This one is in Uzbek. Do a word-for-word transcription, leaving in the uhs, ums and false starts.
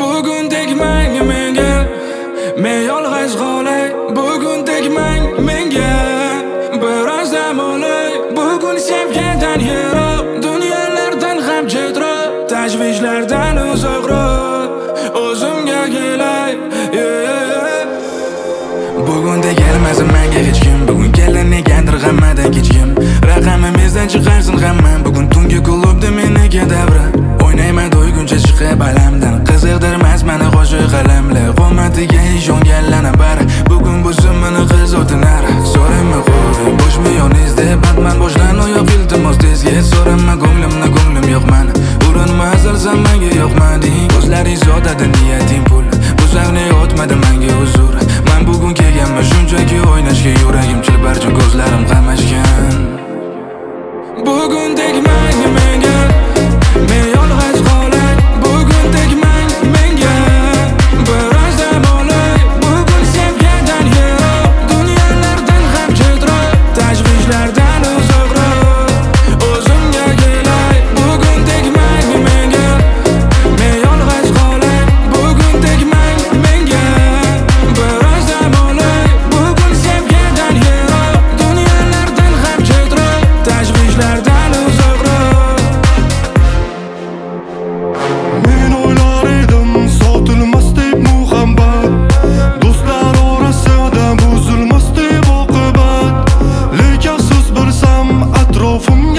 Bugun tegmang menga, men yolg'iz qolay. Bugun tegmang menga, biroz dam olay. Bugun sevgidan yiroq, dunyolardan ham chetroq, tashvishlardan uzoqroq o'zimga kelay. Bugun kelmasin menga hech kim, bugun kelar negadir g'ammadan kechkim. Raqamimizdan chiqarsin hamma, bugun tungi klubda meniki davra. O'ynayman to'yguncha chiqib alamdan, qiziqdirmas meni qo'shiq qalamlar. Qo'matiga ishonganlarni bari bugun bo'lsin meni qiz o'tinar. So'rama qo'y, boshmi yoningizda batman boshdan oyoq iltimos tezga. So'rama ko'nglimni, ko'nglim yo'q mani, urinma asalsan menga yo'qmading. Ko'zlaring sodada niyating pul, bu sahna o'tmadi menga huzur. Men bugun kelganman shunchaki o'ynashga, yuragim chilparchin, ko'zlarim qamashgan. Bugun tegmang menga, men yolg'iz qolay. Bugun tegmang menga, biroz dam olay. Bugun sevgidan yiroq, dunyolardan ham chetroq, tashvishlardan uzoqroq o'zimga kelay. Bugun tegmang menga, men yolg'iz qolay. Bugun tegmang menga, biroz dam olay. Bugun sevgidan yiroq, dunyolardan ham chetroq, tashvishlardan uzoqroq. Men o'ylar edim sotilmas deb muhabbat, do'stlar orasida buzilmas deb oqibat. Lekin siz bilsam atrofim